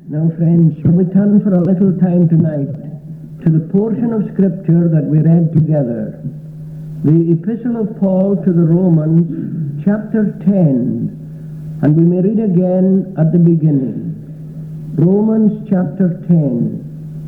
Now, friends, we turn for a little time tonight to the portion of Scripture that we read together, the Epistle of Paul to the Romans, chapter 10, and we may read again at the beginning. Romans chapter 10.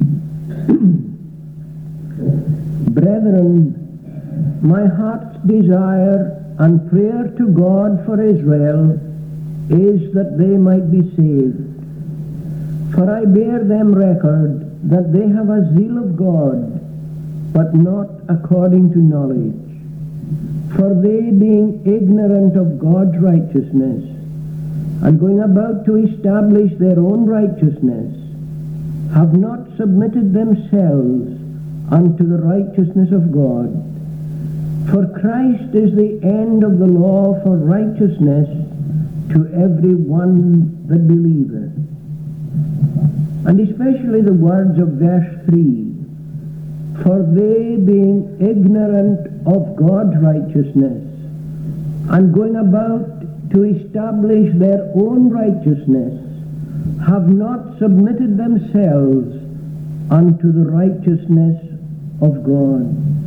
Brethren, my heart's desire and prayer to God for Israel is that they might be saved. For I bear them record that they have a zeal of God, but not according to knowledge. For they, being ignorant of God's righteousness, and going about to establish their own righteousness, have not submitted themselves unto the righteousness of God. For Christ is the end of the law for righteousness to every one that believeth. And especially the words of verse 3, for they, being ignorant of God's righteousness, and going about to establish their own righteousness, have not submitted themselves unto the righteousness of God.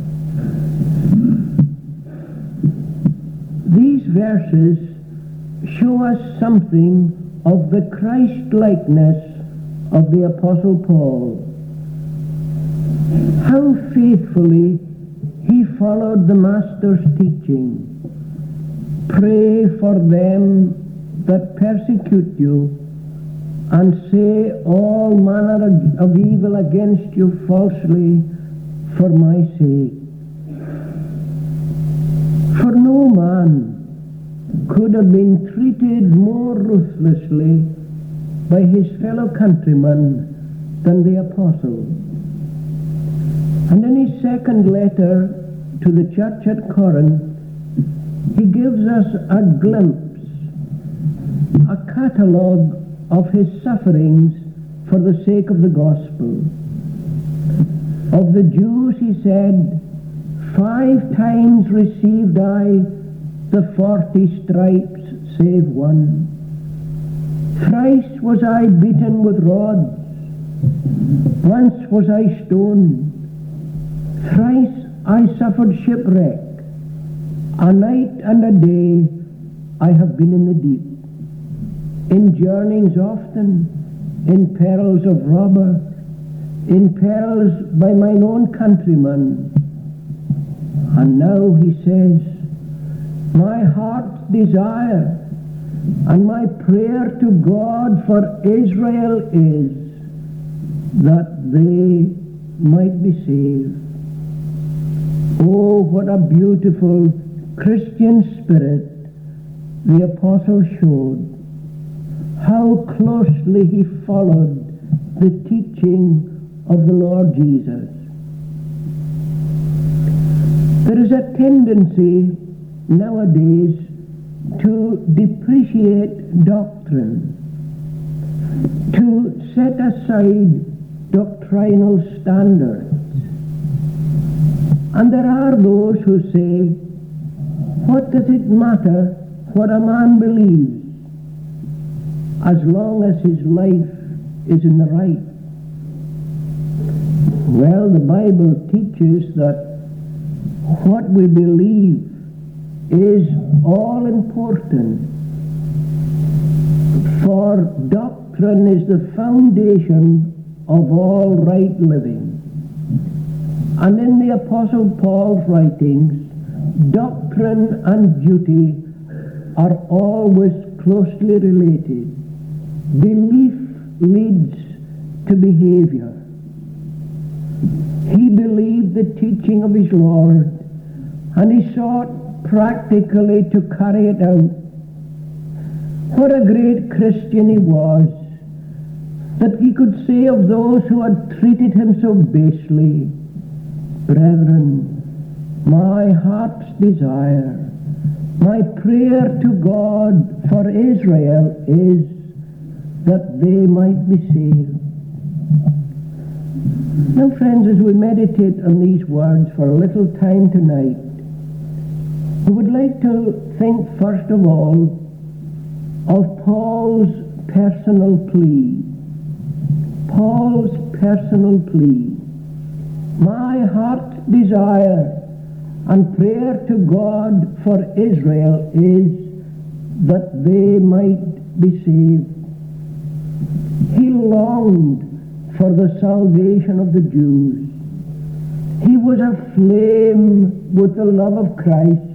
These verses show us something of the Christ-likeness of the Apostle Paul. How faithfully he followed the Master's teaching. Pray for them that persecute you, and say all manner of evil against you falsely for my sake. For no man could have been treated more ruthlessly by his fellow countrymen than the apostle. And in his second letter to the church at Corinth, he gives us a glimpse, a catalogue of his sufferings for the sake of the gospel. Of the Jews, he said, 5 times received I the 40 stripes, save one. Thrice was I beaten with rods. Once was I stoned. Thrice I suffered shipwreck. A night and a day I have been in the deep. In journeyings often, in perils of robber, in perils by mine own countrymen. And now he says, my heart's desire and my prayer to God for Israel is that they might be saved. Oh, what a beautiful Christian spirit the apostle showed. How closely he followed the teaching of the Lord Jesus. There is a tendency nowadays to depreciate doctrine, to set aside doctrinal standards. And there are those who say, what does it matter what a man believes, as long as his life is in the right? Well, the Bible teaches that what we believe is all important, for doctrine is the foundation of all right living. And in the Apostle Paul's writings, doctrine and duty are always closely related. Belief leads to behavior. He believed the teaching of his Lord, and he sought practically to carry it out. What a great Christian he was, that he could say of those who had treated him so basely, brethren, my heart's desire, my prayer to God for Israel is that they might be saved. Now, friends, as we meditate on these words for a little time tonight, we would like to think first of all of Paul's personal plea. personal plea. My heart's desire and prayer to God for Israel is that they might be saved. He longed for the salvation of the Jews. He was aflame with the love of Christ.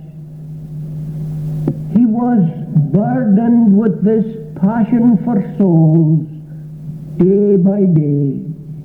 He was burdened with this passion for souls day by day.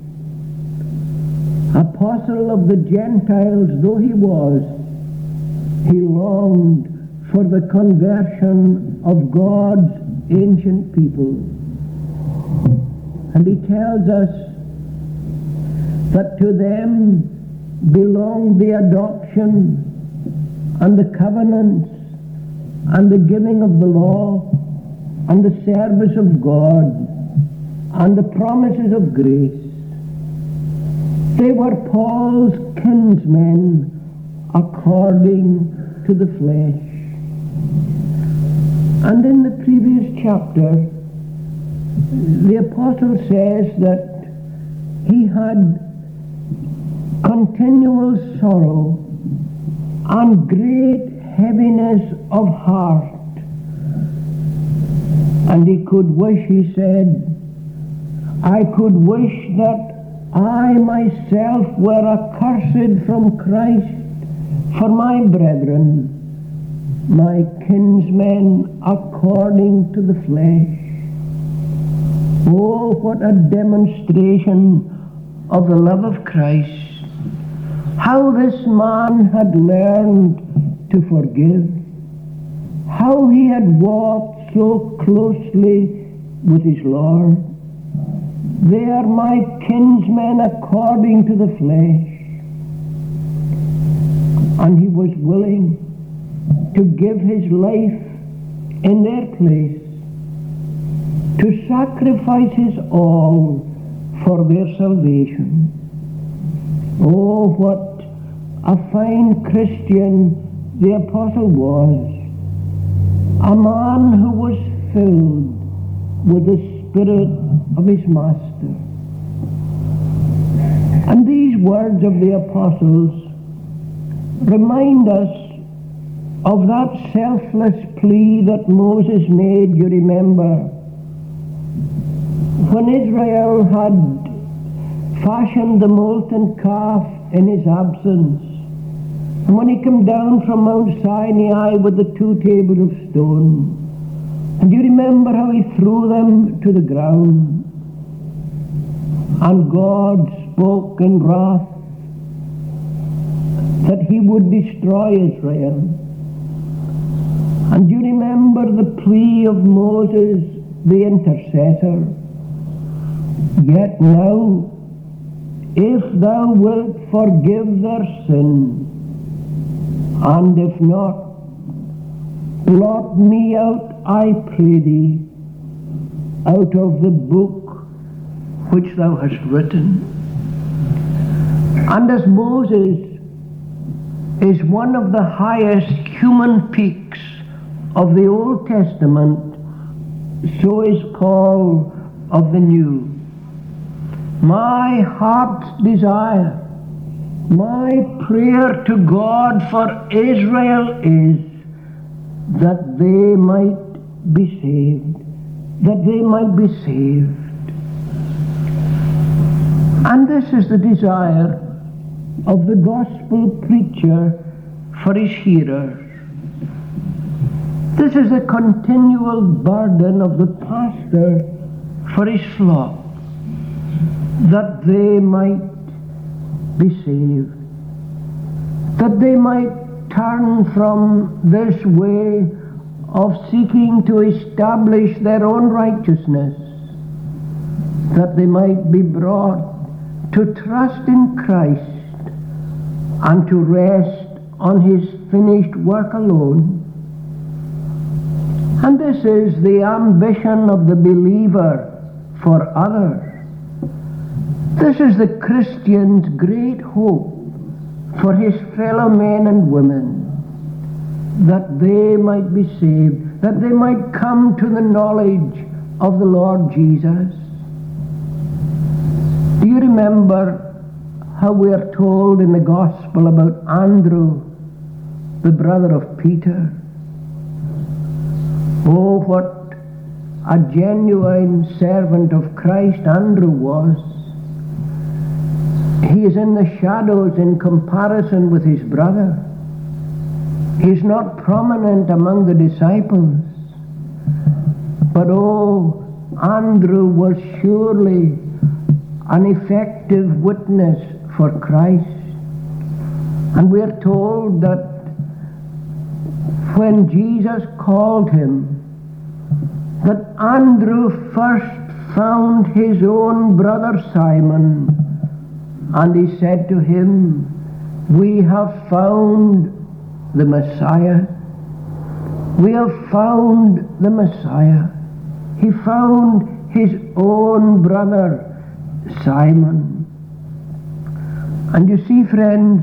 Apostle of the Gentiles though he was, he longed for the conversion of God's ancient people. And he tells us that to them belonged the adoption and the covenants and the giving of the law and the service of God and the promises of grace. They were Paul's kinsmen according to the flesh. And in the previous chapter, the apostle says that he had continual sorrow and great heaviness of heart. And he could wish, he said, I could wish that I myself were accursed from Christ for my brethren, my kinsmen according to the flesh. Oh, what a demonstration of the love of Christ. How this man had learned to forgive. How he had walked so closely with his Lord. They are my kinsmen according to the flesh. And he was willing to give his life in their place, to sacrifice his all for their salvation. Oh, what a fine Christian the apostle was. A man who was filled with the Spirit of his Master. And these words of the apostles remind us of that selfless plea that Moses made, you remember, when Israel had fashioned the molten calf in his absence, and when he came down from Mount Sinai with the 2 tables of stone. And you remember how he threw them to the ground. And God spoke in wrath that he would destroy Israel. And you remember the plea of Moses, the intercessor. Yet now, if thou wilt forgive their sin, and if not, blot me out, I pray thee, out of the book which thou hast written. And as Moses is one of the highest human peaks of the Old Testament, so is Paul of the New. My heart's desire, my prayer to God for Israel is that they might be saved, that they might be saved. And this is the desire of the gospel preacher for his hearers. This is the continual burden of the pastor for his flock, that they might be saved, that they might turn from this way of seeking to establish their own righteousness, that they might be brought to trust in Christ and to rest on his finished work alone. And this is the ambition of the believer for others. This is the Christian's great hope for his fellow men and women, that they might be saved, that they might come to the knowledge of the Lord Jesus. Do you remember remember how we are told in the Gospel about Andrew, the brother of Peter. Oh, what a genuine servant of Christ Andrew was. He is in the shadows in comparison with his brother. He is not prominent among the disciples. But oh, Andrew was surely an effective witness for Christ. And we are told that when Jesus called him, that Andrew first found his own brother Simon, and he said to him, "We have found the Messiah. We have found the Messiah." He found his own brother Simon. And you see, friends,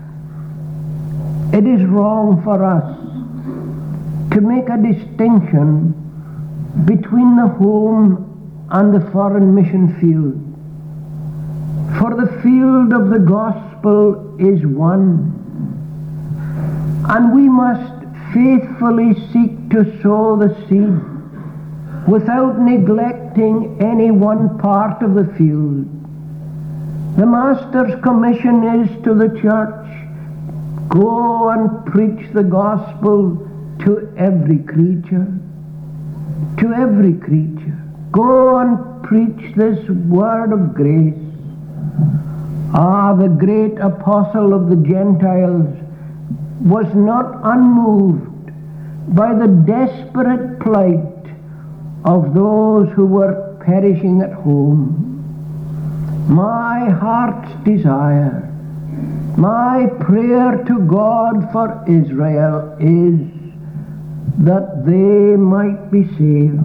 it is wrong for us to make a distinction between the home and the foreign mission field. For the field of the gospel is one, and we must faithfully seek to sow the seed without neglecting any one part of the field. The Master's commission is to the church, go and preach the gospel to every creature. To every creature. Go and preach this word of grace. The great apostle of the Gentiles was not unmoved by the desperate plight of those who were perishing at home. My heart's desire, my prayer to God for Israel is that they might be saved.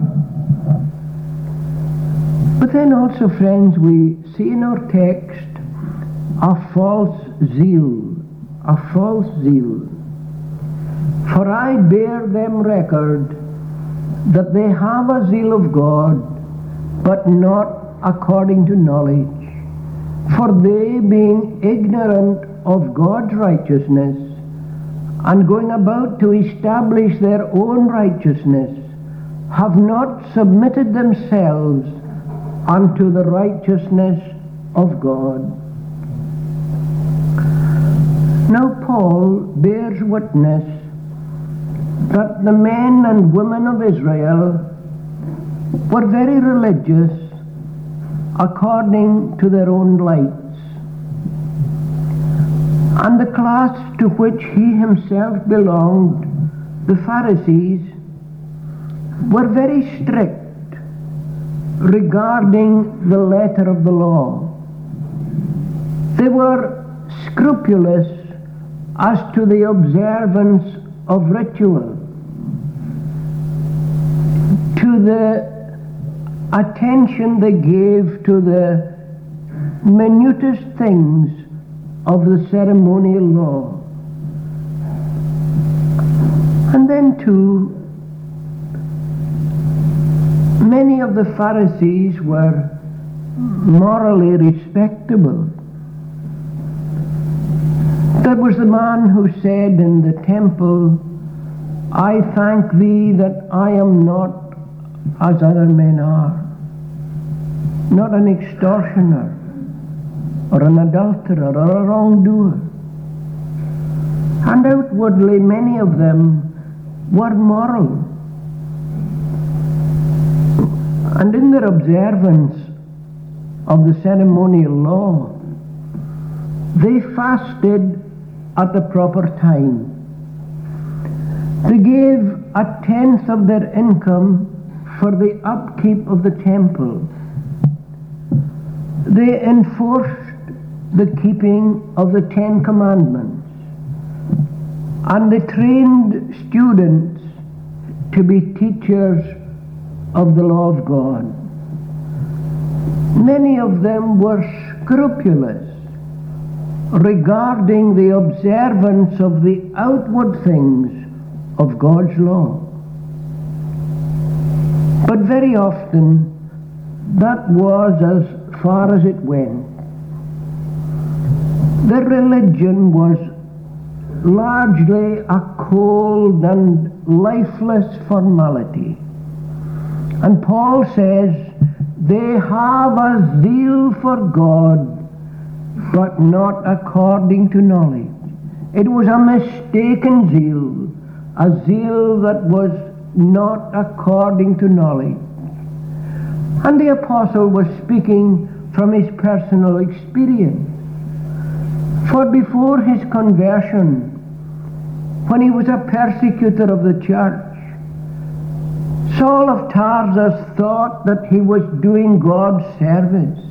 But then also, friends, we see in our text a false zeal. A false zeal. For I bear them record that they have a zeal of God, but not according to knowledge. For they, being ignorant of God's righteousness, and going about to establish their own righteousness, have not submitted themselves unto the righteousness of God. Now Paul bears witness that the men and women of Israel were very religious according to their own lights. And the class to which he himself belonged, the Pharisees, were very strict regarding the letter of the law. They were scrupulous as to the observance of ritual, to the attention they gave to the minutest things of the ceremonial law. And then too, many of the Pharisees were morally respectable. There was the man who said in the temple, "I thank thee that I am not as other men are, not an extortioner, or an adulterer, or a wrongdoer." And outwardly many of them were moral. And in their observance of the ceremonial law, they fasted at the proper time. They gave a tenth of their income for the upkeep of the temple. They enforced the keeping of the 10 Commandments, and they trained students to be teachers of the law of God. Many of them were scrupulous regarding the observance of the outward things of God's law. But very often that was as far as it went. Their religion was largely a cold and lifeless formality. And Paul says, they have a zeal for God, but not according to knowledge. It was a mistaken zeal, a zeal that was not according to knowledge. And the apostle was speaking from his personal experience. For before his conversion, when he was a persecutor of the church, Saul of Tarsus thought that he was doing God's service.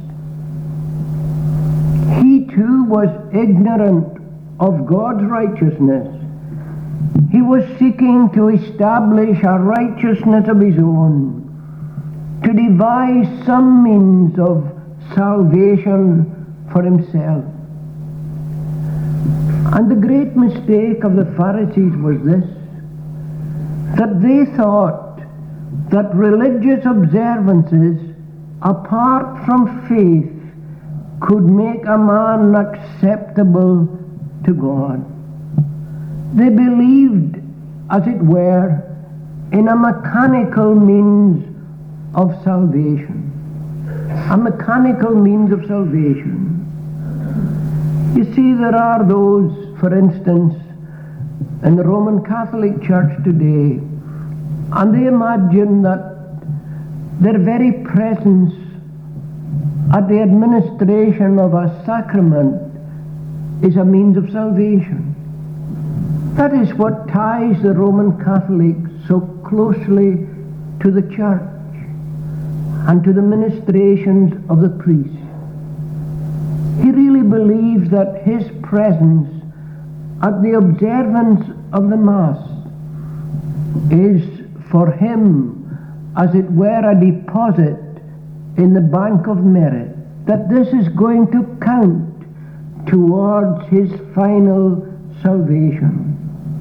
He too was ignorant of God's righteousness. He was seeking to establish a righteousness of his own, to devise some means of salvation for himself. And the great mistake of the Pharisees was this, that they thought that religious observances apart from faith could make a man acceptable to God. They believed, as it were, in a mechanical means of salvation. A mechanical means of salvation. You see, there are those, for instance, in the Roman Catholic Church today, and they imagine that their very presence at the administration of a sacrament is a means of salvation. That is what ties the Roman Catholic so closely to the church and to the ministrations of the priest. He really believes that his presence at the observance of the Mass is for him, as it were, a deposit in the bank of merit, that this is going to count towards his final salvation.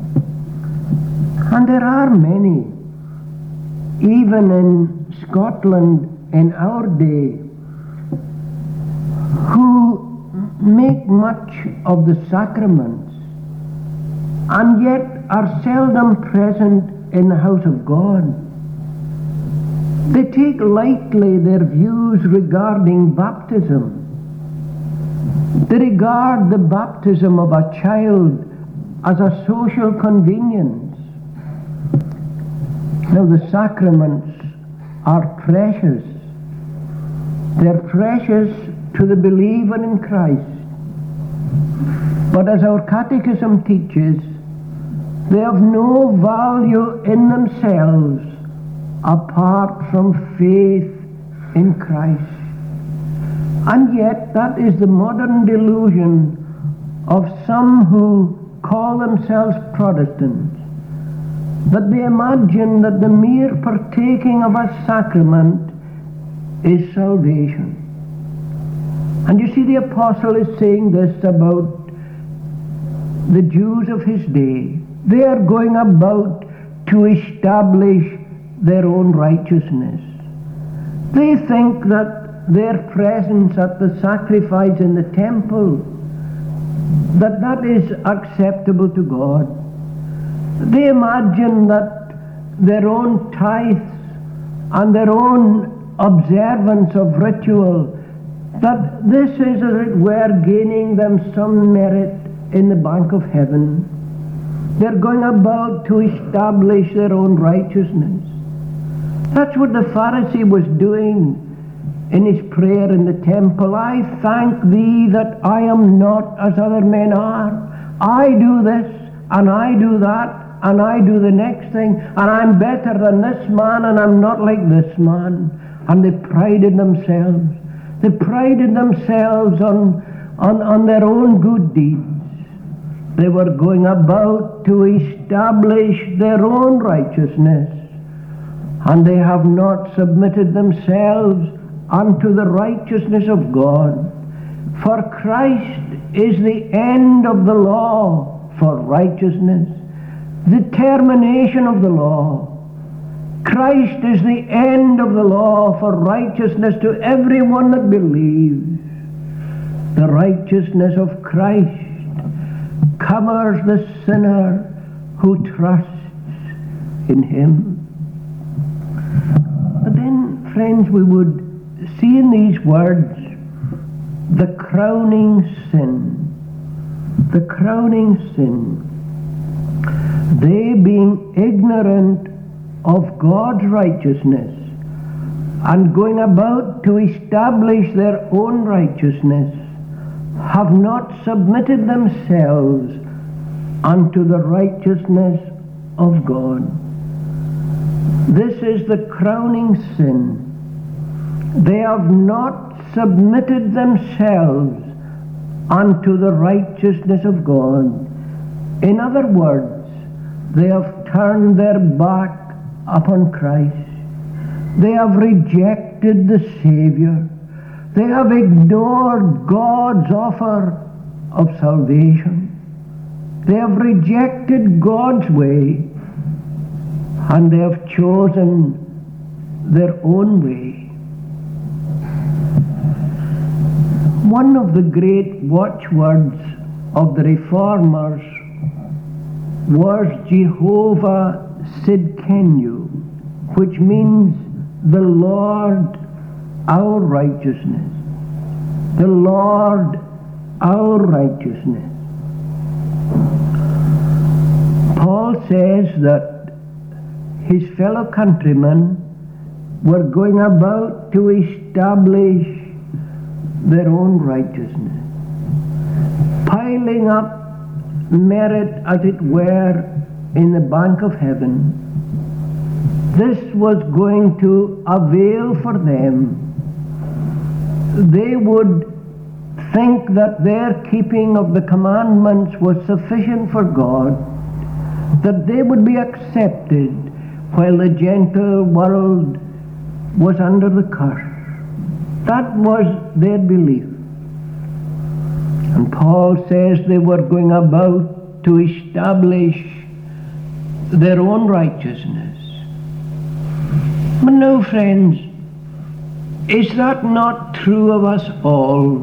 And there are many, even in Scotland in our day, who make much of the sacraments and yet are seldom present in the house of God. They take lightly their views regarding baptism. They regard the baptism of a child as a social convenience. Now, the sacraments are precious. They're precious to the believer in Christ. But as our catechism teaches, they have no value in themselves apart from faith in Christ. And yet that is the modern delusion of some who call themselves Protestants, that they imagine that the mere partaking of a sacrament is salvation. And you see, the apostle is saying this about the Jews of his day. They are going about to establish their own righteousness. They think that their presence at the sacrifice in the temple, that is acceptable to God. They imagine that their own tithes and their own observance of ritual, that this is, as it were, gaining them some merit in the bank of heaven. They're going about to establish their own righteousness. That's what the Pharisee was doing in his prayer in the temple. I thank thee that I am not as other men are. I do this, and I do that, and I do the next thing, and I'm better than this man, and I'm not like this man. And they prided themselves. They prided themselves on their own good deeds. They were going about to establish their own righteousness, and they have not submitted themselves unto the righteousness of God. For Christ is the end of the law for righteousness, the termination of the law. Christ is the end of the law for righteousness to everyone that believes. The righteousness of Christ covers the sinner who trusts in him. But then, friends, we would see in these words the crowning sin. The crowning sin. They, being ignorant of God's righteousness and going about to establish their own righteousness, have not submitted themselves unto the righteousness of God. This is the crowning sin. They have not submitted themselves unto the righteousness of God. In other words, they have turned their back upon Christ. They have rejected the Savior. They have ignored God's offer of salvation. They have rejected God's way, and they have chosen their own way. One of the great watchwords of the Reformers was Jehovah Sidkenu, which means the Lord our righteousness. The Lord our righteousness. Paul says that his fellow countrymen were going about to establish their own righteousness, piling up merit, as it were, in the bank of heaven. This was going to avail for them. They would think that their keeping of the commandments was sufficient for God, that they would be accepted while the Gentile world was under the curse. That was their belief. And Paul says they were going about to establish their own righteousness. But no, friends, is that not true of us all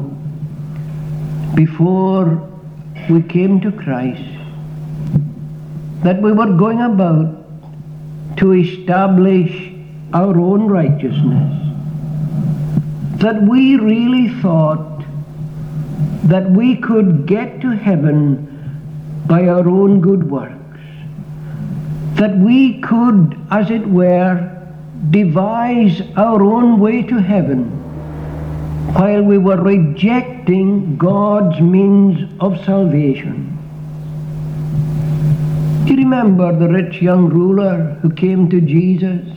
before we came to Christ? That we were going about to establish our own righteousness? That we really thought that we could get to heaven by our own good works? That we could, as it were, devise our own way to heaven, while we were rejecting God's means of salvation? Do you remember the rich young ruler who came to Jesus?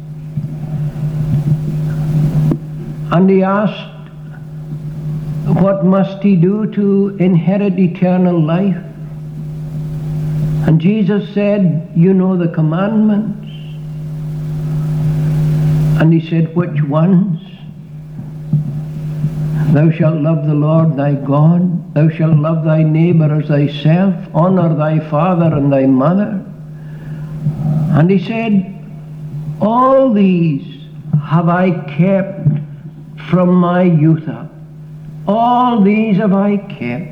And he asked, what must he do to inherit eternal life? And Jesus said, you know the commandments. And he said, which ones? Thou shalt love the Lord thy God. Thou shalt love thy neighbor as thyself. Honor thy father and thy mother. And he said, all these have I kept from my youth up. All these have I kept.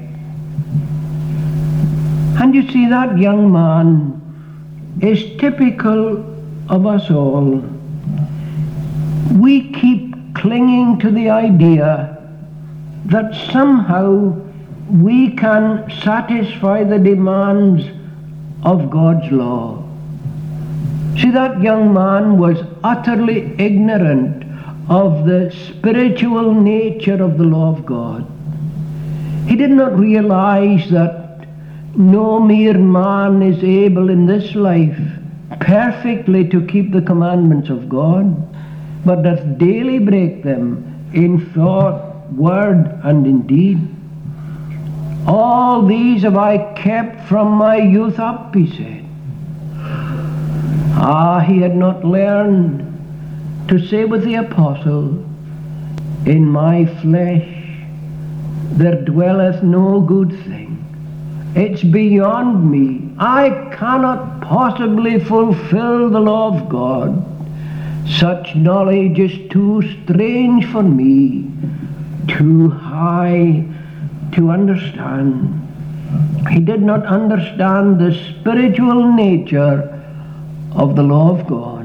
And you see, that young man is typical of us all. We keep clinging to the idea that somehow we can satisfy the demands of God's law. See, that young man was utterly ignorant of the spiritual nature of the law of God. He did not realize that no mere man is able in this life perfectly to keep the commandments of God, but doth daily break them in thought, word, and in deed. All these have I kept from my youth up, he said. He had not learned to say with the apostle, in my flesh there dwelleth no good thing. It's beyond me. I cannot possibly fulfill the law of God. Such knowledge is too strange for me, too high to understand. He did not understand the spiritual nature of the law of God.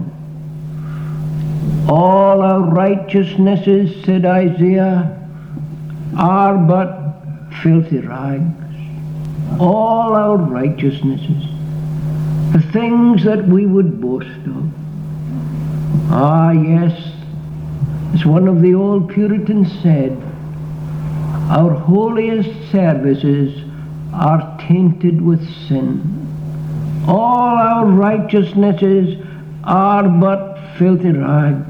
All our righteousnesses, said Isaiah, are but filthy rags. All our righteousnesses, the things that we would boast of. Ah, yes, as one of the old Puritans said, our holiest services are tainted with sin. All our righteousnesses are but filthy rags.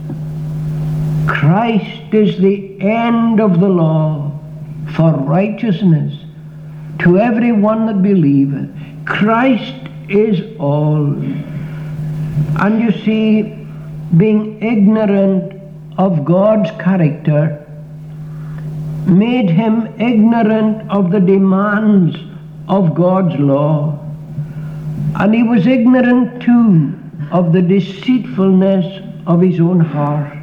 Christ is the end of the law for righteousness to every one that believeth. Christ is all. And you see, being ignorant of God's character made him ignorant of the demands of God's law. And he was ignorant too of the deceitfulness of his own heart.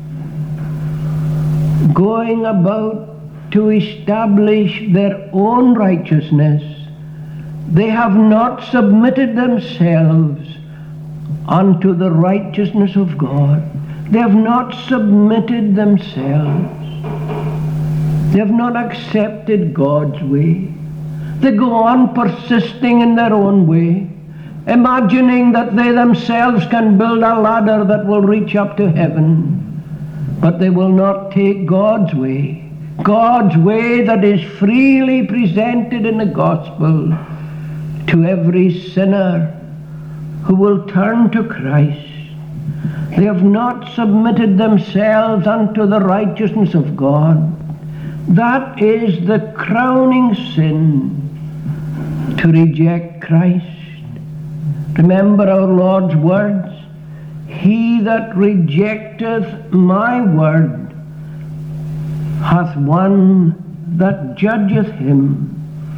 Going about to establish their own righteousness, they have not submitted themselves unto the righteousness of God. They have not submitted themselves. They have not accepted God's way. They go on persisting in their own way, imagining that they themselves can build a ladder that will reach up to heaven. But they will not take God's way that is freely presented in the gospel to every sinner who will turn to Christ. They have not submitted themselves unto the righteousness of God. That is the crowning sin, to reject Christ. Remember our Lord's words, he that rejecteth my word hath one that judgeth him.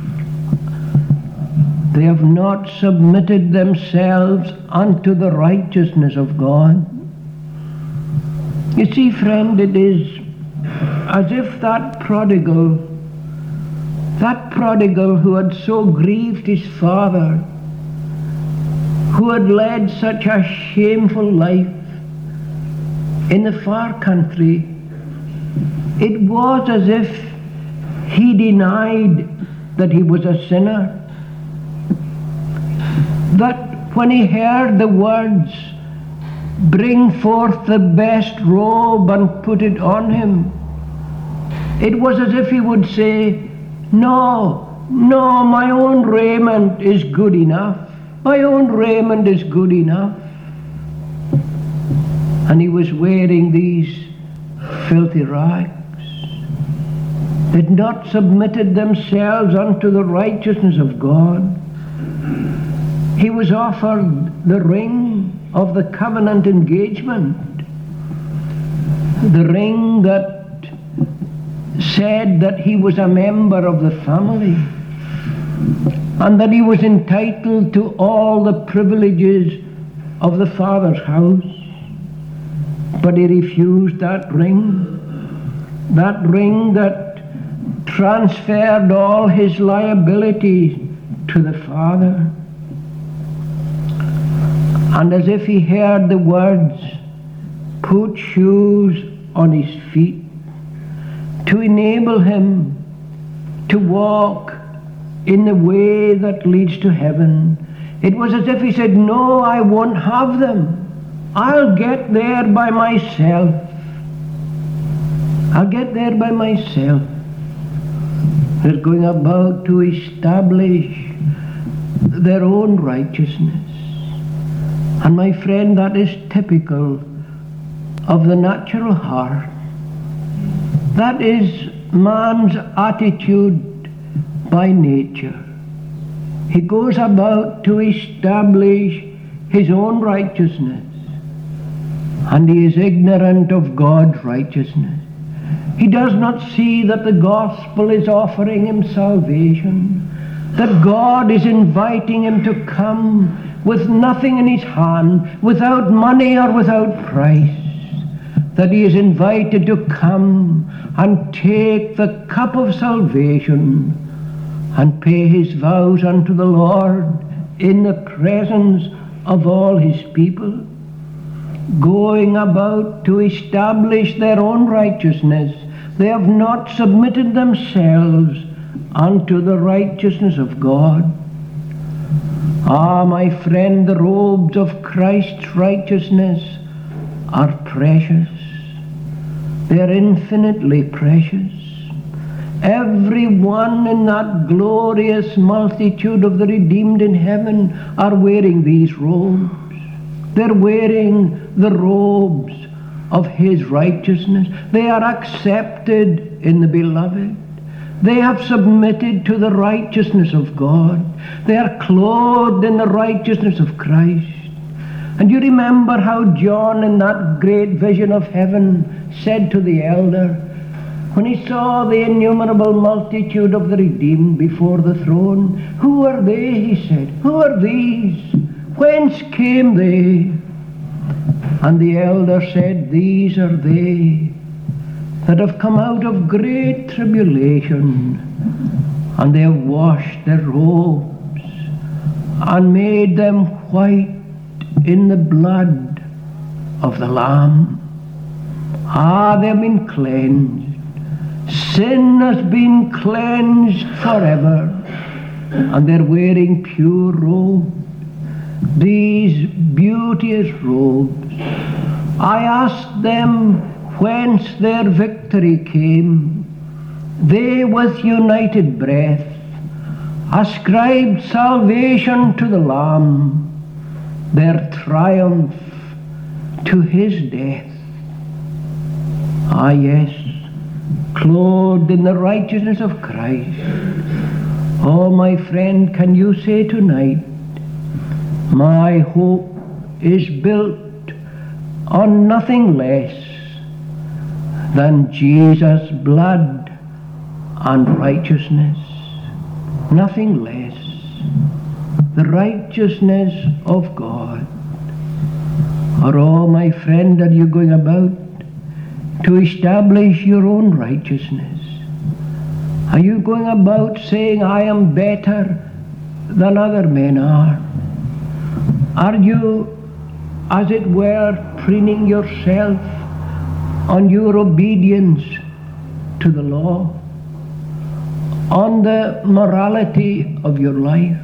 They have not submitted themselves unto the righteousness of God. You see, friend, it is as if that prodigal who had so grieved his father, who had led such a shameful life in the far country, it was as if he denied that he was a sinner. That when he heard the words, bring forth the best robe and put it on him, it was as if he would say, no, my own raiment is good enough. My own raiment is good enough. And he was wearing these filthy rags. They had not submitted themselves unto the righteousness of God. He was offered the ring of the covenant engagement, the ring that said that he was a member of the family and that he was entitled to all the privileges of the Father's house. But he refused that ring that transferred all his liabilities to the Father. And as if he heard the words, put shoes on his feet, to enable him to walk in the way that leads to heaven, it was as if he said, no, I won't have them. I'll get there by myself. I'll get there by myself. They're going about to establish their own righteousness. And my friend, that is typical of the natural heart. That is man's attitude by nature. He goes about to establish his own righteousness, and he is ignorant of God's righteousness. He does not see that the gospel is offering him salvation, that God is inviting him to come with nothing in his hand, without money or without price, that he is invited to come and take the cup of salvation and pay his vows unto the Lord in the presence of all his people, going about to establish their own righteousness. They have not submitted themselves unto the righteousness of God. Ah, my friend, the robes of Christ's righteousness are precious. They are infinitely precious. Every one in that glorious multitude of the redeemed in heaven are wearing these robes. They're wearing the robes of his righteousness. They are accepted in the beloved. They have submitted to the righteousness of God. They are clothed in the righteousness of Christ. And you remember how John, in that great vision of heaven, said to the elder, when he saw the innumerable multitude of the redeemed before the throne, "Who are they?" he said. "Who are these? Whence came they?" And the elder said, "These are they that have come out of great tribulation, and they have washed their robes and made them white in the blood of the Lamb." Ah, they have been cleansed. Sin has been cleansed forever, and they're wearing pure robes, these beauteous robes. I asked them whence their victory came. They with united breath ascribed salvation to the Lamb, their triumph to his death. Ah, yes, clothed in the righteousness of Christ. Oh, my friend, can you say tonight, my hope is built on nothing less than Jesus' blood and righteousness? Nothing less. The righteousness of God. Or, oh, my friend, are you going about to establish your own righteousness? Are you going about saying, "I am better than other men are"? Are you, as it were, preening yourself on your obedience to the law, on the morality of your life?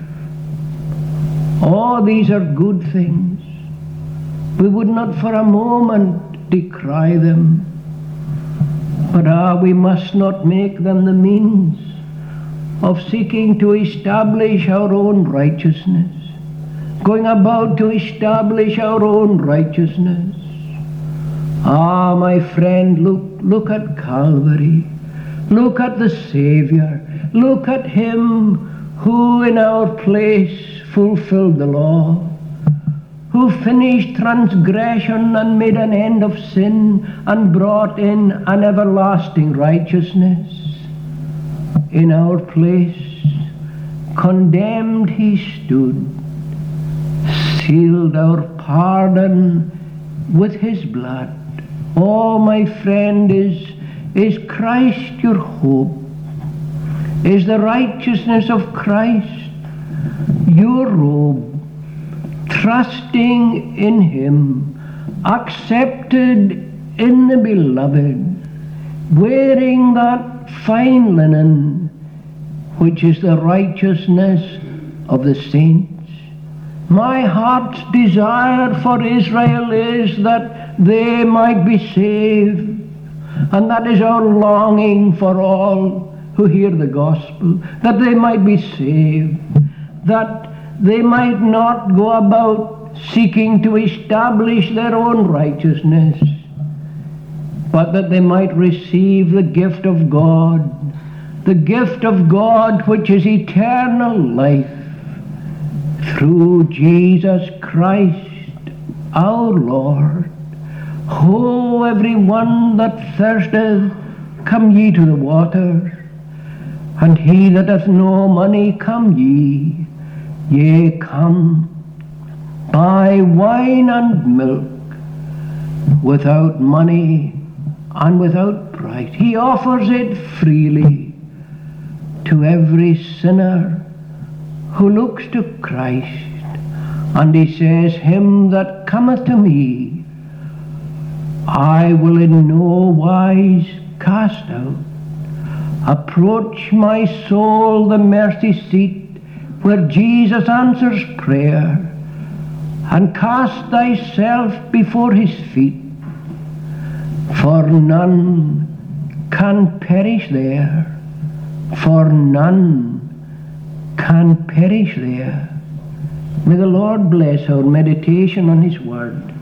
All these are good things. We would not for a moment decry them. But we must not make them the means of seeking to establish our own righteousness, going about to establish our own righteousness. Ah, my friend, look at Calvary. Look at the Savior. Look at him who in our place fulfilled the law, who finished transgression and made an end of sin and brought in an everlasting righteousness. In our place, condemned he stood, sealed our pardon with his blood. Oh, my friend, is Christ your hope? Is the righteousness of Christ your robe? Trusting in him, accepted in the beloved, wearing that fine linen which is the righteousness of the saints. My heart's desire for Israel is that they might be saved, and that is our longing for all who hear the gospel, that they might be saved, that they might not go about seeking to establish their own righteousness, but that they might receive the gift of God which is eternal life through Jesus Christ our Lord. Ho, every one that thirsteth, come ye to the water, and he that hath no money, come ye. Yea, come, buy wine and milk, without money and without price. He offers it freely to every sinner who looks to Christ. And he says, him that cometh to me, I will in no wise cast out. Approach, my soul, the mercy seat where Jesus answers prayer, and cast thyself before his feet. For none can perish there, for none can perish there. May the Lord bless our meditation on his word.